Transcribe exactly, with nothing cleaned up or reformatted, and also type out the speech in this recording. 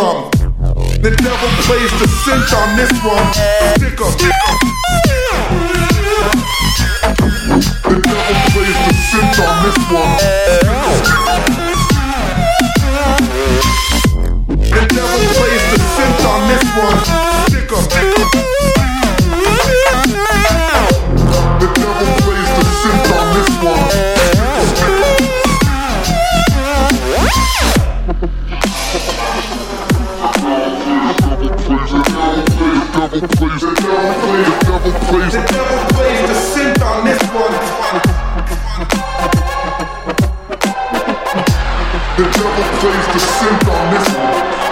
some. The devil plays the cinch on this one. Stick up. The devil plays the cinch on this one. The devil plays the cinch on this one. Stick up. The devil plays the cinch on this one. The devil plays, the devil plays, the devil plays, the devil plays the synth on this one. The devil plays the synth on this one.